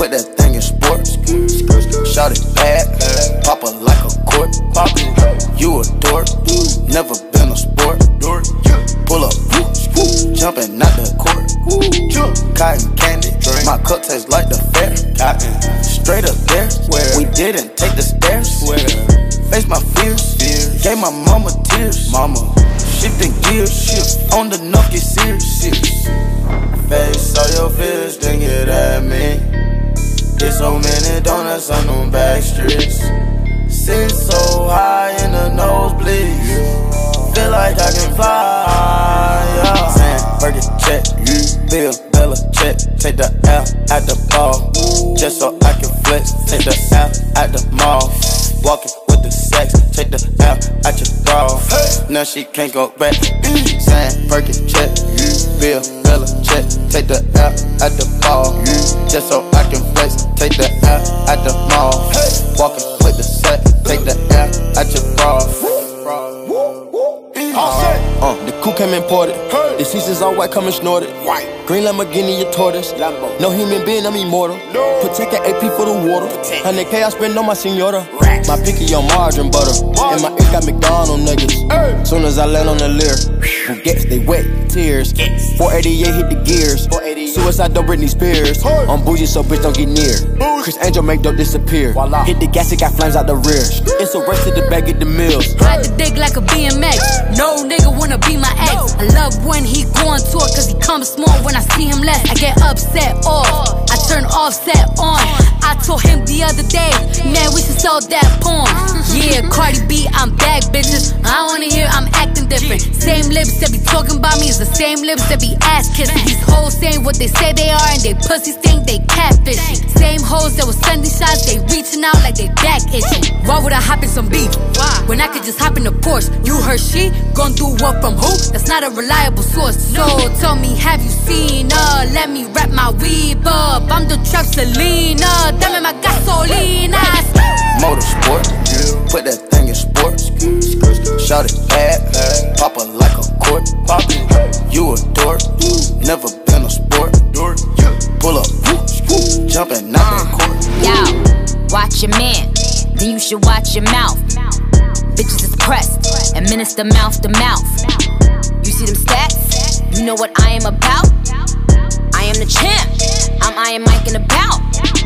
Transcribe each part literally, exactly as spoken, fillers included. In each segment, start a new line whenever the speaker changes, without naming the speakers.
put that thing in sports. Shout it bad, pop it like a court. You a dork, never been a sport. Pull up, jumping out the court. Cotton candy, my cup tastes like the fair. Straight up there, we didn't take the stairs. Face my fears, gave my mama tears. Mama, shifting gears, on the nuff get serious. Face all your fears, then get at me. There's so many donuts on them back streets. Sit so high in the nosebleeds, feel like I can fly, yeah. Saying, Fergie check, Bill, Bella check. Take the L at the ball, just so I can flex. Take the L at the mall, walking with the sex. Take the L at your bra, now she can't go back. Saying, Fergie check, Bill, Bella check. Take the L at the ball, just so I can flex. Take the L at the mall, walking with the sex. Take the L at your bra. Uh, the coupe came imported. Hey. The seasons all white, coming snorted. White. Green Lamborghini, a tortoise. Lambo. No human being, I'm immortal. No. Protect an A P for the water. one hundred K I spend on my senora. Racks. My picky on margarine butter. Margin. And my ink got McDonald's niggas. Hey. Soon as I land on the Lear, Bugatti, they wet, tears. Yes. four eighty-eight hit the gears. Suicide, don't Britney Spears. Hey. I'm bougie, so bitch don't get near. Bougie. Chris Angel make dope disappear. Voila. Hit the gas, it got flames out the rear. It's a race to the back of the mills.
Ride the dick like a B M X. No nigga wanna be my ex. I love when he go on tour, cause he comes small when I see him less. I get upset off, I turn offset on. I told him the other day, man, we should sell that porn. Yeah, Cardi B, I'm back, bitches. I wanna hear I'm acting different. Same lips that be talking about me is the same lips that be ass kissing. These hoes saying what they say they are and they pussies think they catfishing. Same hoes that was sending shots, they reaching out like they back itching. Why would I hop in some beef? When I could just hop in a Porsche? You heard she gon' do what from who? That's not a reliable source. So tell me, have you seen her? Let me wrap my weave up. I'm the trap Selena, dame my gasolina.
Motorsport, put that thing in sports. Shout it bad, pop it like a court. You a dork, never been a sport. Pull up, jumping out the court.
Yo, watch your man, then you should watch your mouth. Bitches is pressed, administer mouth to mouth. You see them stats? You know what I am about? I am the champ, I'm Iron Mike and about.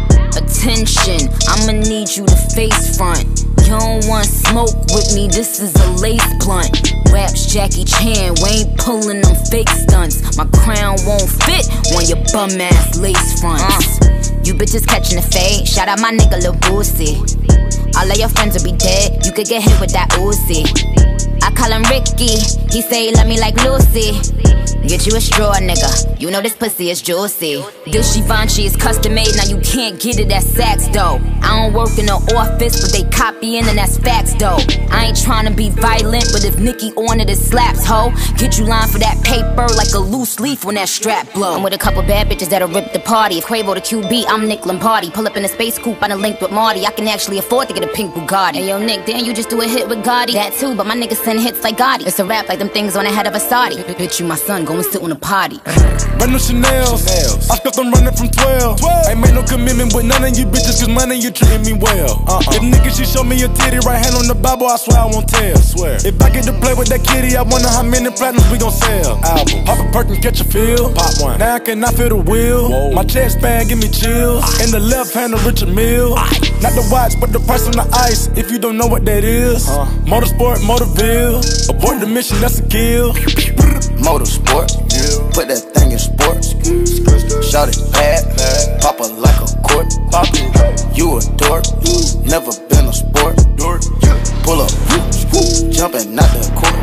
Attention, I'ma need you to face front. You don't want smoke with me, this is a lace blunt. Raps Jackie Chan, we ain't pulling them fake stunts. My crown won't fit on your bum ass lace fronts. uh. You bitches catching the fade, shout out my nigga Lil Boosie. All of your friends will be dead, you could get hit with that Uzi. I call him Ricky, he say he love me like Lucy. Get you a straw, nigga, you know this pussy is juicy. This Givenchy is custom made, now you can't get it at Saks though. I don't work in the office, but they copying and that's facts though. I ain't tryna be violent, but if Nicki on it, it slaps, ho. Get you line for that paper like a loose leaf when that strap blow. I'm with a couple bad bitches that'll rip the party. If Quavo the Q B, I'm Nick Lombardi. Pull up in a space coupe, I done linked with Marty. I can actually afford to get a pink Bugatti. Hey yo Nick, didn't you just do a hit with Gotti? That too, but my niggas send hits like Gotti. It's a rap like them things on the head of a Saudi. Bitch, you my son, go and sit on a potty.
Run them Chanels, I skipped them running from twelve. Ain't made no commitment with none of you bitches, cause money you treating me well. uh -uh. If niggas, she show me a titty, right hand on the Bible, I swear I won't tell. Swear. If I get to play with that kitty, I wonder how many platinums we gon' sell. Album, pop a perk and catch a feel. Pop one. Now I cannot feel the wheel. Whoa. My chest band give me chills. In the left hand of Richard Mill. Not the watch, but the price on the ice. If you don't know what that is, uh. Motorsport, Motorville. Abort the mission, that's a kill.
Motorsport, put that thing in sports. Shout it bad, pop it like a court. You a dork, never been a sport. Pull up, jumping out the court.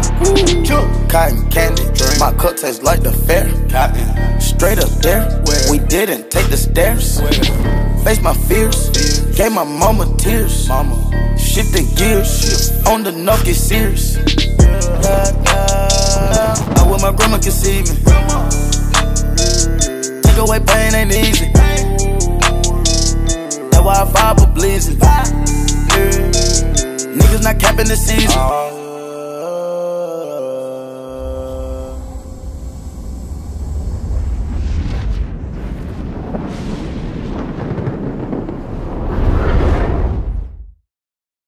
Cotton candy, my cup tastes like the fair. Straight up there, we didn't take the stairs. Face my fears, gave my mama tears. Shifting gears, on the nuff get serious. I wish my grandma could see me. Take away pain ain't easy. That's why I fight for bleeding. Niggas not capping the season.